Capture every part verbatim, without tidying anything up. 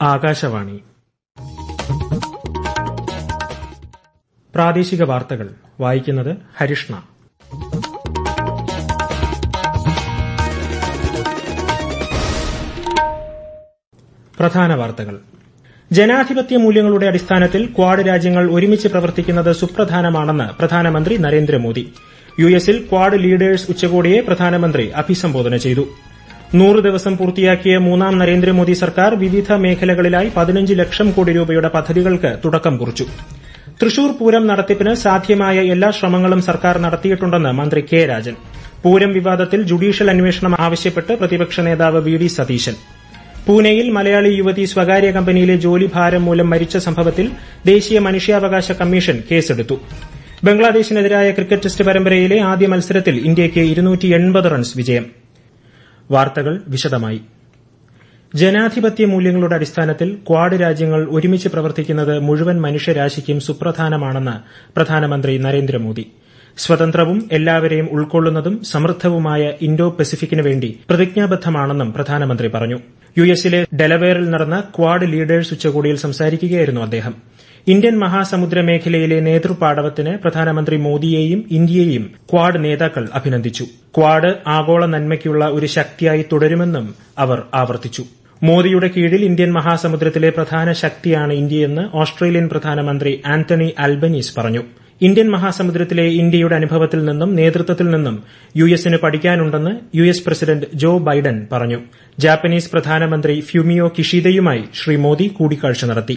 ആകാശവാണി പ്രാദേശിക വാർത്തകൾ വായിക്കുന്നത് ഹരിഷ്ണ. പ്രധാന വാർത്തകൾ. ജനാധിപത്യ മൂല്യങ്ങളുടെ അടിസ്ഥാനത്തിൽ ക്വാഡ് രാജ്യങ്ങൾ ഒരുമിച്ച് പ്രവർത്തിക്കുന്നത് സുപ്രധാനമാണെന്ന് പ്രധാനമന്ത്രി നരേന്ദ്രമോദി. യുഎസിൽ ക്വാഡ് ലീഡേഴ്സ് ഉച്ചകോടിയെ പ്രധാനമന്ത്രി അഭിസംബോധന ചെയ്തു. നൂറ് ദിവസം പൂർത്തിയാക്കിയ മൂന്നാം നരേന്ദ്രമോദി സർക്കാർ വിവിധ മേഖലകളിലായി പതിനഞ്ച് ലക്ഷം കോടി രൂപയുടെ പദ്ധതികൾക്ക് തുടക്കം കുറിച്ചു. തൃശൂർ പൂരം നടത്തിപ്പിന് സാധ്യമായ എല്ലാ ശ്രമങ്ങളും സർക്കാർ നടത്തിയിട്ടുണ്ടെന്ന് മന്ത്രി കെ രാജൻ. പൂരം വിവാദത്തിൽ ജുഡീഷ്യൽ അന്വേഷണം ആവശ്യപ്പെട്ട് പ്രതിപക്ഷ നേതാവ് വി ഡി സതീശൻ. പൂനെയിൽ മലയാളി യുവതി സ്വകാര്യ കമ്പനിയിലെ ജോലിഭാരം മൂലം മരിച്ച സംഭവത്തിൽ ദേശീയ മനുഷ്യാവകാശ കമ്മീഷൻ കേസെടുത്തു. ബംഗ്ലാദേശിനെതിരായ ക്രിക്കറ്റ് ടെസ്റ്റ് പരമ്പരയിലെ ആദ്യ മത്സരത്തിൽ ഇന്ത്യയ്ക്ക് ഇരുന്നൂറ്റി എൺപത് റൺസ് വിജയം. വാർത്തകൾ വിശദമായി. ജനാധിപത്യ മൂല്യങ്ങളുടെ അടിസ്ഥാനത്തിൽ ക്വാഡ് രാജ്യങ്ങൾ ഒരുമിച്ച് പ്രവർത്തിക്കുന്നത് മുഴുവൻ മനുഷ്യരാശിക്കും സുപ്രധാനമാണെന്ന് പ്രധാനമന്ത്രി നരേന്ദ്രമോദി. സ്വതന്ത്രവും എല്ലാവരെയും ഉൾക്കൊള്ളുന്നതും സമൃദ്ധവുമായ ഇൻഡോ പസഫിക്കിന് വേണ്ടി പ്രതിജ്ഞാബദ്ധമാണെന്നും പ്രധാനമന്ത്രി പറഞ്ഞു. യുഎസിലെ ഡെലവെയറിൽ നടന്ന ക്വാഡ് ലീഡേഴ്സ് ഉച്ചകോടിയിൽ സംസാരിക്കുകയായിരുന്നു അദ്ദേഹം. ഇന്ത്യൻ മഹാസമുദ്ര മേഖലയിലെ നേതൃപാടവത്തിന് പ്രധാനമന്ത്രി മോദിയെയും ഇന്ത്യയെയും ക്വാഡ് നേതാക്കൾ അഭിനന്ദിച്ചു. ക്വാഡ് ആഗോള നന്മയ്ക്കുള്ള ഒരു ശക്തിയായി തുടരുമെന്നും അവർ ആവർത്തിച്ചു. മോദിയുടെ കീഴിൽ ഇന്ത്യൻ മഹാസമുദ്രത്തിലെ പ്രധാന ശക്തിയാണ് ഇന്ത്യയെന്ന് ഓസ്ട്രേലിയൻ പ്രധാനമന്ത്രി ആന്റണി അൽബനീസ് പറഞ്ഞു. ഇന്ത്യൻ മഹാസമുദ്രത്തിലെ ഇന്ത്യയുടെ അനുഭവത്തിൽ നിന്നും നേതൃത്വത്തിൽ നിന്നും യുഎസിന് പഠിക്കാനുണ്ടെന്ന് യുഎസ് പ്രസിഡന്റ് ജോ ബൈഡൻ പറഞ്ഞു. ജാപ്പനീസ് പ്രധാനമന്ത്രി ഫ്യൂമിയോ കിഷിദയുമായി ശ്രീ മോദി കൂടിക്കാഴ്ച നടത്തി.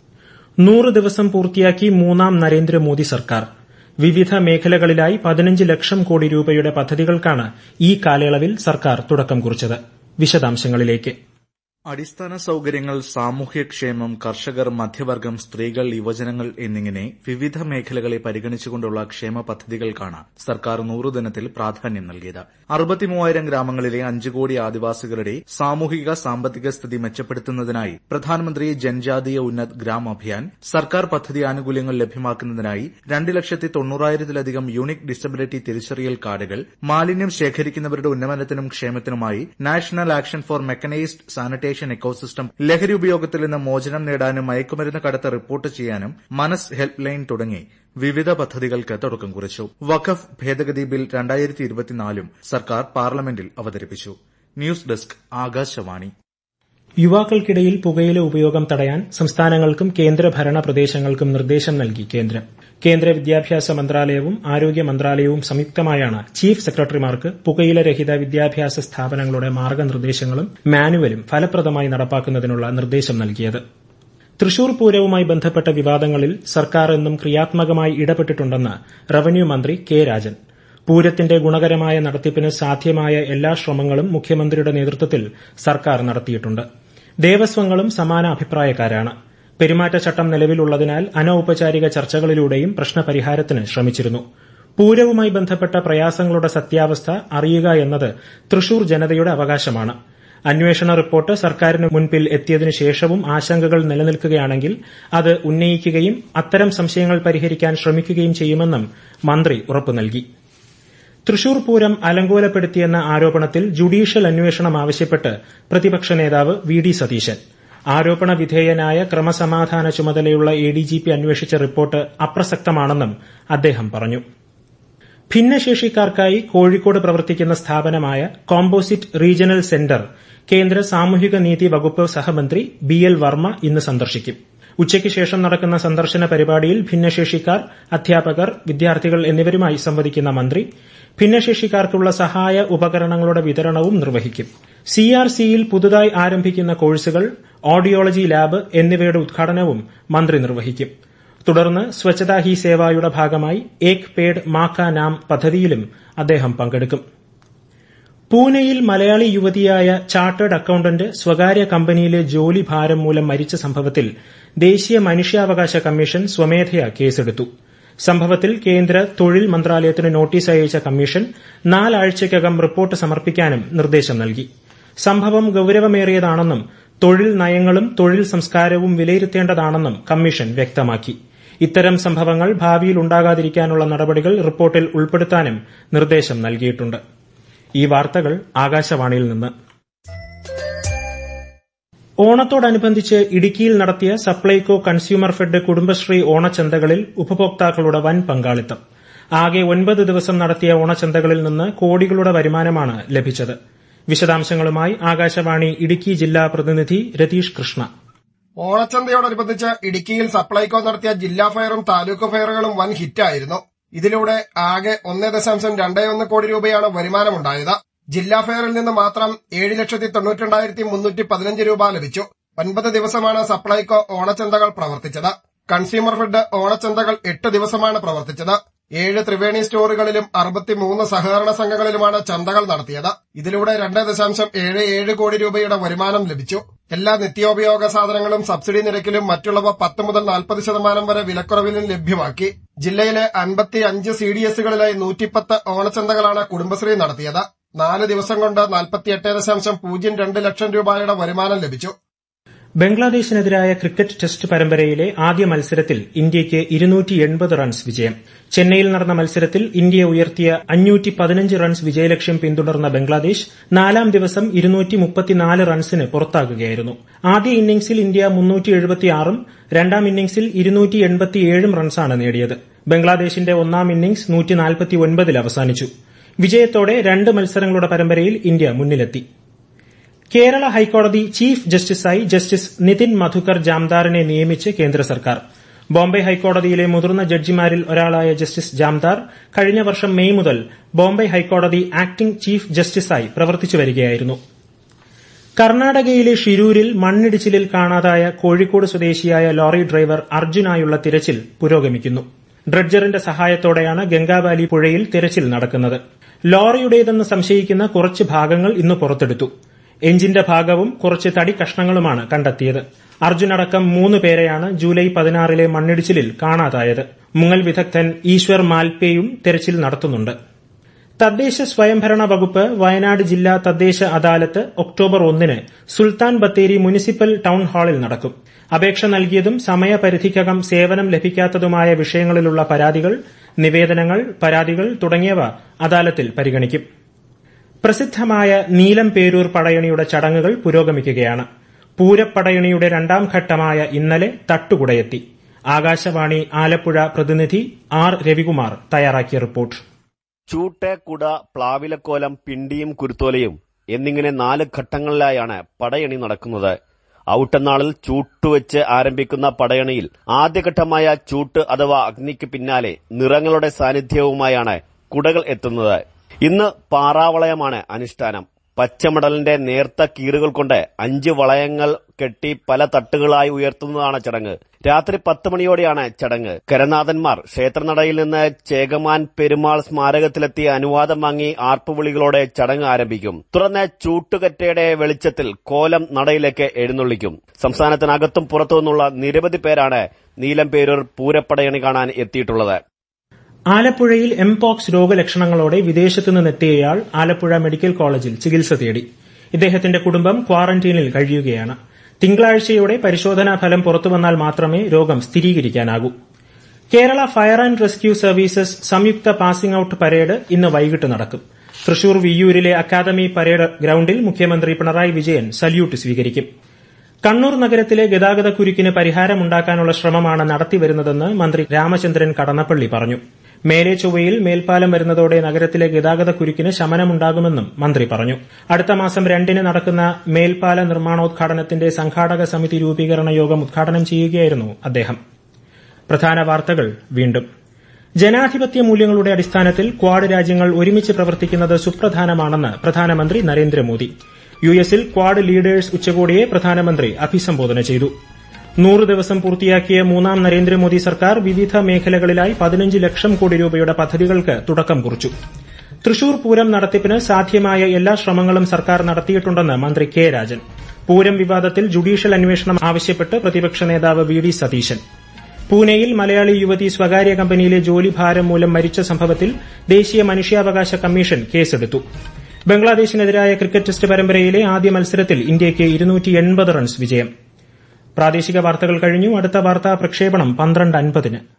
നൂറ് ദിവസം പൂർത്തിയാക്കി മൂന്നാം നരേന്ദ്രമോദി സർക്കാർ. വിവിധ മേഖലകളിലായി പതിനഞ്ച് ലക്ഷം കോടി രൂപയുടെ പദ്ധതികൾക്കാണ് ഈ കാലയളവിൽ സർക്കാർ തുടക്കം കുറിച്ചത്. വിശദാംശങ്ങളിലേക്ക്. അടിസ്ഥാന സൌകര്യങ്ങൾ, സാമൂഹ്യക്ഷേമം, കർഷകർ, മധ്യവർഗം, സ്ത്രീകൾ, യുവജനങ്ങൾ എന്നിങ്ങനെ വിവിധ മേഖലകളെ പരിഗണിച്ചുകൊണ്ടുള്ള ക്ഷേമ പദ്ധതികൾക്കാണ് സർക്കാർ നൂറുദിനത്തിൽ പ്രാധാന്യം നൽകിയത്. അറുപത്തിമൂവായിരം ഗ്രാമങ്ങളിലെ അഞ്ച് കോടി ആദിവാസികളുടെ സാമൂഹിക സാമ്പത്തിക സ്ഥിതി മെച്ചപ്പെടുത്തുന്നതിനായി പ്രധാനമന്ത്രി ജൻജാതീയ ഉന്നത് ഗ്രാം അഭിയാൻ, സർക്കാർ പദ്ധതി ആനുകൂല്യങ്ങൾ ലഭ്യമാക്കുന്നതിനായി രണ്ട് ലക്ഷത്തി തൊണ്ണൂറായിരത്തിലധികം യൂണിക് ഡിസബിലിറ്റി തിരിച്ചറിയൽ കാർഡുകൾ, മാലിന്യം ശേഖരിക്കുന്നവരുടെ ഉന്നമനത്തിനും ക്ഷേമത്തിനുമായി national action for mechanised sanitation ecosystem, ലഹരി ഉപയോഗത്തിൽ നിന്ന് മോചനം നേടാനും മയക്കുമരുന്ന് കടത്ത് റിപ്പോർട്ട് ചെയ്യാനും മനസ് ഹെൽപ്പ് ലൈൻ തുടങ്ങി വിവിധ പദ്ധതികൾക്ക് തുടക്കം കുറിച്ചു. വഖഫ് ഭേദഗതി ബിൽ രണ്ടായിരത്തി ഇരുപത്തിനാലും സർക്കാർ പാർലമെന്റിൽ അവതരിപ്പിച്ചു. News desk Akashvani. യുവാക്കൾക്കിടയിൽ പുകയില ഉപയോഗം തടയാൻ സംസ്ഥാനങ്ങൾക്കും കേന്ദ്രഭരണ പ്രദേശങ്ങൾക്കും നിർദ്ദേശം നൽകി കേന്ദ്രം. കേന്ദ്ര വിദ്യാഭ്യാസ മന്ത്രാലയവും ആരോഗ്യ മന്ത്രാലയവും സംയുക്തമായാണ് ചീഫ് സെക്രട്ടറിമാർക്ക് പുകയില രഹിത വിദ്യാഭ്യാസ സ്ഥാപനങ്ങളുടെ മാർഗ്ഗനിർദ്ദേശങ്ങളും മാനുവലും ഫലപ്രദമായി നടപ്പാക്കുന്നതിനുള്ള നിർദ്ദേശം നൽകിയത്. തൃശൂർ പൂരവുമായി ബന്ധപ്പെട്ട വിവാദങ്ങളിൽ സർക്കാർ എന്നും ക്രിയാത്മകമായി ഇടപെട്ടിട്ടുണ്ടെന്ന് റവന്യൂ മന്ത്രി കെ രാജൻ. പൂരത്തിന്റെ ഗുണകരമായ നടത്തിപ്പിന് സാധ്യമായ എല്ലാ ശ്രമങ്ങളും മുഖ്യമന്ത്രിയുടെ നേതൃത്വത്തിൽ സർക്കാർ നടത്തിയിട്ടുണ്ട്. ദേവസ്വങ്ങളും സമാന അഭിപ്രായക്കാരാണ്. പെരുമാറ്റച്ചട്ടം നിലവിലുള്ളതിനാൽ അനൌപചാരിക ചർച്ചകളിലൂടെയും പ്രശ്നപരിഹാരത്തിന് ശ്രമിച്ചിരുന്നു. പൂരവുമായി ബന്ധപ്പെട്ട പ്രയാസങ്ങളുടെ സത്യാവസ്ഥ അറിയുക എന്നത് തൃശൂർ ജനതയുടെ അവകാശമാണ്. അന്വേഷണ റിപ്പോർട്ട് സർക്കാരിന് മുൻപിൽ എത്തിയതിനു ശേഷവും ആശങ്കകൾ നിലനിൽക്കുകയാണെങ്കിൽ അത് ഉന്നയിക്കുകയും അത്തരം സംശയങ്ങൾ പരിഹരിക്കാൻ ശ്രമിക്കുകയും ചെയ്യുമെന്നും മന്ത്രി ഉറപ്പു നൽകി. തൃശൂർ പൂരം അലങ്കോലപ്പെടുത്തിയെന്ന ആരോപണത്തിൽ ജുഡീഷ്യൽ അന്വേഷണം ആവശ്യപ്പെട്ട് പ്രതിപക്ഷ നേതാവ് വി ഡി സതീശൻ. ആരോപണ വിധേയനായ ക്രമസമാധാന ചുമതലയുള്ള എഡിജിപി അന്വേഷിച്ച റിപ്പോർട്ട് അപ്രസക്തമാണെന്നും അദ്ദേഹം പറഞ്ഞു. ഭിന്നശേഷിക്കാർക്കായി കോഴിക്കോട് പ്രവർത്തിക്കുന്ന സ്ഥാപനമായ കോമ്പോസിറ്റ് റീജിയണൽ സെന്റർ കേന്ദ്ര സാമൂഹിക നീതി വകുപ്പ് സഹമന്ത്രി ബി എൽ വർമ്മ ഇന്ന് സന്ദർശിക്കും. ഉച്ചയ്ക്ക് ശേഷം നടക്കുന്ന സന്ദർശന പരിപാടിയിൽ ഭിന്നശേഷിക്കാർ, അധ്യാപകർ, വിദ്യാർത്ഥികൾ എന്നിവരുമായി സംവദിക്കുന്ന മന്ത്രി ഭിന്നശേഷിക്കാർക്കുള്ള സഹായ ഉപകരണങ്ങളുടെ വിതരണവും നിർവഹിക്കും. സിആർസിയിൽ പുതുതായി ആരംഭിക്കുന്ന കോഴ്സുകൾ, ഓഡിയോളജി ലാബ് എന്നിവയുടെ ഉദ്ഘാടനവും മന്ത്രി നിർവഹിക്കും. തുടർന്ന് സ്വച്ഛതാ ഹി സേവയുടെ ഭാഗമായി ഏക് പേഡ് മാ കാ നാം പദ്ധതിയിലും അദ്ദേഹം പങ്കെടുക്കും. പൂനെയിൽ മലയാളി യുവതിയായ ചാർട്ടേഡ് അക്കൌണ്ടന്റ് സ്വകാര്യ കമ്പനിയിലെ ജോലി ഭാരം മൂലം മരിച്ച സംഭവത്തിൽ ദേശീയ മനുഷ്യാവകാശ കമ്മീഷൻ സ്വമേധയാ കേസെടുത്തു. സംഭവത്തിൽ കേന്ദ്ര തൊഴിൽ മന്ത്രാലയത്തിന് നോട്ടീസ് അയച്ച കമ്മീഷൻ നാലാഴ്ചയ്ക്കകം റിപ്പോർട്ട് സമർപ്പിക്കാനും നിർദ്ദേശം നൽകി. സംഭവം ഗൌരവമേറിയതാണെന്നും തൊഴിൽ നയങ്ങളും തൊഴിൽ സംസ്കാരവും വിലയിരുത്തേണ്ടതാണെന്നും കമ്മീഷൻ വ്യക്തമാക്കി. ഇത്തരം സംഭവങ്ങൾ ഭാവിയിൽ ഉണ്ടാകാതിരിക്കാനുള്ള നടപടികൾ റിപ്പോർട്ടിൽ ഉൾപ്പെടുത്താനും നിർദ്ദേശം നൽകിയിട്ടുണ്ട്. ഈ വാർത്തകൾ ആകാശവാണിയിൽ നിന്ന്. ഓണത്തോടനുബന്ധിച്ച് ഇടുക്കിയിൽ നടത്തിയ സപ്ലൈകോ കൺസ്യൂമർ ഫെഡ് കുടുംബശ്രീ ഓണച്ചന്തകളിൽ ഉപഭോക്താക്കളുടെ വൻ പങ്കാളിത്തം. ആകെ ഒൻപത് ദിവസം നടത്തിയ ഓണച്ചന്തകളിൽ നിന്ന് കോടികളുടെ വരുമാനമാണ് ലഭിച്ചത്. വിശദാംശങ്ങളുമായി ആകാശവാണി ഇടുക്കി ജില്ലാ പ്രതിനിധി രതീഷ് കൃഷ്ണ. ഓണച്ചന്തയോടനുബന്ധിച്ച് ഇടുക്കിയിൽ സപ്ലൈകോ നടത്തിയ ജില്ലാ ഫെയറും താലൂക്ക് ഫെയറുകളും വൻ ഹിറ്റായിരുന്നു. ഇതിലൂടെ ആകെ ഒന്ന് ദശാംശം രണ്ട് ഒന്ന് കോടി രൂപയാണ് വരുമാനമുണ്ടായത്. ജില്ലാ ഫെയറിൽ നിന്ന് മാത്രം ഏഴ് ലക്ഷത്തി തൊണ്ണൂറ്റിരണ്ടായിരത്തി മുന്നൂറ്റി പതിനഞ്ച് രൂപ ലഭിച്ചു. ഒൻപത് ദിവസമാണ് സപ്ലൈകോ ഓണച്ചന്തകൾ പ്രവർത്തിച്ചത്. കൺസ്യൂമർ ഫെഡ് ഓണച്ചന്തകൾ എട്ട് ദിവസമാണ് പ്രവർത്തിച്ചത്. ഏഴ് ത്രിവേണി സ്റ്റോറുകളിലും അറുപത്തിമൂന്ന് സഹകരണ സംഘങ്ങളിലുമാണ് ചന്തകൾ നടത്തിയത്. ഇതിലൂടെ രണ്ട് ദശാംശം ഏഴ് ഏഴ് കോടി രൂപയുടെ വരുമാനം ലഭിച്ചു. എല്ലാ നിത്യോപയോഗ സാധനങ്ങളും സബ്സിഡി നിരക്കിലും മറ്റുള്ളവ പത്ത് മുതൽ നാൽപ്പത് ശതമാനം വരെ വിലക്കുറവിലും ലഭ്യമാക്കി. ജില്ലയിലെ അൻപത്തി അഞ്ച് സി ഡി എസുകളിലായി നൂറ്റിപ്പത്ത് ഓണച്ചന്തകളാണ് കുടുംബശ്രീ നടത്തിയത്. നാല് ദിവസം കൊണ്ട് നാൽപ്പത്തിയെട്ട് ദശാംശം പൂജ്യം രണ്ട് ലക്ഷം രൂപയുടെ വരുമാനം ലഭിച്ചു. ബംഗ്ലാദേശിനെതിരായ ക്രിക്കറ്റ് ടെസ്റ്റ് പരമ്പരയിലെ ആദ്യ മത്സരത്തിൽ ഇന്ത്യയ്ക്ക് ഇരുന്നൂറ്റി എൺപത് റൺസ് വിജയം. ചെന്നൈയിൽ നടന്ന മത്സരത്തിൽ ഇന്ത്യ ഉയർത്തിയ അഞ്ഞൂറ്റി പതിനഞ്ച് റൺസ് വിജയലക്ഷ്യം പിന്തുടർന്ന ബംഗ്ലാദേശ് നാലാം ദിവസം ഇരുന്നൂറ്റി മുപ്പത്തിനാല് റൺസിന് പുറത്താകുകയായിരുന്നു. ആദ്യ ഇന്നിംഗ്സിൽ ഇന്ത്യ മുന്നൂറ്റി എഴുപത്തിയാറും രണ്ടാം ഇന്നിംഗ്സിൽ ഇരുന്നൂറ്റി എൺപത്തിയേഴും റൺസാണ് നേടിയത്. ബംഗ്ലാദേശിന്റെ ഒന്നാം ഇന്നിംഗ്സ് നൂറ്റി നാൽപ്പത്തിയൊൻപതിൽ അവസാനിച്ചു. വിജയത്തോടെ രണ്ട് മത്സരങ്ങളുടെ പരമ്പരയിൽ ഇന്ത്യ മുന്നിലെത്തി. കേരള ഹൈക്കോടതി ചീഫ് ജസ്റ്റിസായി ജസ്റ്റിസ് നിതിൻ മധുകർ ജാംദാറിനെ നിയമിച്ച് കേന്ദ്ര സർക്കാർ. ബോംബെ ഹൈക്കോടതിയിലെ മുതിർന്ന ജഡ്ജിമാരിൽ ഒരാളായ ജസ്റ്റിസ് ജാംദാർ കഴിഞ്ഞ വർഷം മെയ് മുതൽ ബോംബെ ഹൈക്കോടതി ആക്ടിംഗ് ചീഫ് ജസ്റ്റിസായി പ്രവർത്തിച്ചു വരികയായിരുന്നു. കർണാടകയിലെ ഷിരൂരിൽ മണ്ണിടിച്ചിലിൽ കാണാതായ കോഴിക്കോട് സ്വദേശിയായ ലോറി ഡ്രൈവർ അർജുനായുള്ള തിരച്ചിൽ പുരോഗമിക്കുന്നു. ഡ്രഡ്ജറിന്റെ സഹായത്തോടെയാണ് ഗംഗാവാലി പുഴയിൽ തിരച്ചിൽ നടക്കുന്നത്. ലോറിയുടേതെന്ന് സംശയിക്കുന്ന കുറച്ച് ഭാഗങ്ങൾ ഇന്ന് പുറത്തെടുത്തു. എഞ്ചിന്റെ ഭാഗവും കുറച്ച് തടി കഷ്ണങ്ങളുമാണ് കണ്ടെത്തിയത്. അർജുൻ അടക്കം മൂന്ന് പേരെയാണ് ജൂലൈ പതിനാറിലെ മണ്ണിടിച്ചിലിൽ കാണാതായത്. മുങ്ങൽ വിദഗ്ധൻ ഈശ്വർ മാൽപേയും തെരച്ചിൽ നടത്തുന്നുണ്ട്. തദ്ദേശ സ്വയംഭരണ വകുപ്പ് വയനാട് ജില്ലാ തദ്ദേശ അദാലത്ത് ഒക്ടോബർ ഒന്നിന് സുൽത്താൻ ബത്തേരി മുനിസിപ്പൽ ടൌൺ ഹാളിൽ നടക്കും. അപേക്ഷ നൽകിയതും സമയപരിധിക്കകം സേവനം ലഭിക്കാത്തതുമായ വിഷയങ്ങളിലുള്ള പരാതികൾ, നിവേദനങ്ങൾ, പരാതികൾ തുടങ്ങിയവ അദാലത്തിൽ പരിഗണിക്കും. പ്രസിദ്ധമായ നീലം പേരൂർ പടയണിയുടെ ചടങ്ങുകൾ പുരോഗമിക്കുകയാണ്. പൂരപ്പടയണിയുടെ രണ്ടാം ഘട്ടമായ ഇന്നലെ തട്ടുകുടയെത്തി. ആകാശവാണി ആലപ്പുഴ പ്രതിനിധി ആർ രവികുമാർ തയ്യാറാക്കിയ റിപ്പോർട്ട്. ചൂട്ട്, കുട, പ്ലാവിലക്കോലം, പിണ്ടിയും കുരുത്തോലയും എന്നിങ്ങനെ നാല് ഘട്ടങ്ങളിലായാണ് പടയണി നടക്കുന്നത്. ഔട്ടനാളിൽ ചൂട്ടുവെച്ച് ആരംഭിക്കുന്ന പടയണിയിൽ ആദ്യഘട്ടമായ ചൂട്ട് അഥവാ അഗ്നിക്ക് പിന്നാലെ നിറങ്ങളുടെ സാന്നിധ്യവുമായാണ് കുടകൾ എത്തുന്നത്. ഇന്ന് പാറാവളയമാണ് അനുഷ്ഠാനം. പച്ചമടലിന്റെ നേർത്ത കീറുകൾ കൊണ്ട് അഞ്ച് വളയങ്ങൾ കെട്ടി പല തട്ടുകളായി ഉയർത്തുന്നതാണ് ചടങ്ങ്. രാത്രി പത്ത് മണിയോടെയാണ് ചടങ്ങ്. കരനാഥന്മാർ ക്ഷേത്രനടയിൽ നിന്ന് ചേകമാൻ പെരുമാൾ സ്മാരകത്തിലെത്തിയ അനുവാദം വാങ്ങി ആർപ്പുവിളികളോടെ ചടങ്ങ് ആരംഭിക്കും. തുടർന്ന് ചൂട്ടുകറ്റയുടെ വെളിച്ചത്തിൽ കോലം നടയിലേക്ക് എഴുന്നള്ളിക്കും. സംസ്ഥാനത്തിനകത്തും പുറത്തുനിന്നുള്ള നിരവധി പേരാണ് നീലംപേരൂർ പൂരപ്പടയണി കാണാൻ എത്തിയിട്ടുള്ളത്. ആലപ്പുഴയിൽ എംപോക്സ് രോഗലക്ഷണങ്ങളോടെ വിദേശത്തു നിന്നെത്തിയയാൾ ആലപ്പുഴ മെഡിക്കൽ കോളേജിൽ ചികിത്സ തേടി. ഇദ്ദേഹത്തിന്റെ കുടുംബം ക്വാറന്റീനിൽ കഴിയുകയാണ്. തിങ്കളാഴ്ചയോടെ പരിശോധനാ ഫലം പുറത്തുവന്നാൽ മാത്രമേ രോഗം സ്ഥിരീകരിക്കാനാകൂ. Kerala fire and rescue services സംയുക്ത പാസിംഗ് ഔട്ട് പരേഡ് ഇന്ന് വൈകിട്ട് നടക്കും. തൃശൂർ വിയ്യൂരിലെ അക്കാദമി പരേഡ് ഗ്രൌണ്ടിൽ മുഖ്യമന്ത്രി പിണറായി വിജയൻ സല്യൂട്ട് സ്വീകരിക്കും. കണ്ണൂർ നഗരത്തിലെ ഗതാഗതക്കുരുക്കിന് പരിഹാരമുണ്ടാക്കാനുള്ള ശ്രമമാണ് നടത്തിവരുന്നതെന്ന് മന്ത്രി രാമചന്ദ്രൻ കടന്നപ്പള്ളി പറഞ്ഞു. മേലെ ചൊവ്വയിൽ മേൽപ്പാലം വരുന്നതോടെ നഗരത്തിലെ ഗതാഗതക്കുരുക്കിന് ശമനമുണ്ടാകുമെന്നും മന്ത്രി പറഞ്ഞു. അടുത്ത മാസം രണ്ടിന് നടക്കുന്ന മേൽപ്പാല നിർമ്മാണോദ്ഘാടനത്തിന്റെ സംഘാടക സമിതി രൂപീകരണ യോഗം ഉദ്ഘാടനം ചെയ്യുകയായിരുന്നു അദ്ദേഹം. പ്രധാന വാർത്തകൾ വീണ്ടും. ജനാധിപത്യ മൂല്യങ്ങളുടെ അടിസ്ഥാനത്തിൽ ക്വാഡ് രാജ്യങ്ങൾ ഒരുമിച്ച് പ്രവർത്തിക്കുന്നത് സുപ്രധാനമാണെന്ന് പ്രധാനമന്ത്രി നരേന്ദ്രമോദി. യു എസിൽ ക്വാഡ് ലീഡേഴ്സ് ഉച്ചകോടിയെ പ്രധാനമന്ത്രി അഭിസംബോധന ചെയ്തു. നൂറ് ദിവസം പൂർത്തിയാക്കിയ മൂന്നാം നരേന്ദ്രമോദി സർക്കാർ വിവിധ മേഖലകളിലായി പതിനഞ്ച് ലക്ഷം കോടി രൂപയുടെ പദ്ധതികൾക്ക് തുടക്കം കുറിച്ചു. തൃശൂർ പൂരം നടത്തിപ്പിന് സാധ്യമായ എല്ലാ ശ്രമങ്ങളും സർക്കാർ നടത്തിയിട്ടുണ്ടെന്ന് മന്ത്രി കെ രാജൻ. പൂരം വിവാദത്തിൽ ജുഡീഷ്യൽ അന്വേഷണം ആവശ്യപ്പെട്ട് പ്രതിപക്ഷ നേതാവ് വി ഡി സതീശൻ. പൂനെയിൽ മലയാളി യുവതി സ്വകാര്യ കമ്പനിയിലെ ജോലിഭാരം മൂലം മരിച്ച സംഭവത്തിൽ ദേശീയ മനുഷ്യാവകാശ കമ്മീഷൻ കേസെടുത്തു. ബംഗ്ലാദേശിനെതിരായ ക്രിക്കറ്റ് ടെസ്റ്റ് പരമ്പരയിലെ ആദ്യ മത്സരത്തിൽ ഇന്ത്യയ്ക്ക് ഇരുന്നൂറ്റി എൺപത് റൺസ് വിജയം. പ്രാദേശിക വാർത്തകൾ കഴിഞ്ഞു. അടുത്ത വാർത്താ പ്രക്ഷേപണം പന്ത്രണ്ട് അൻപതിന്.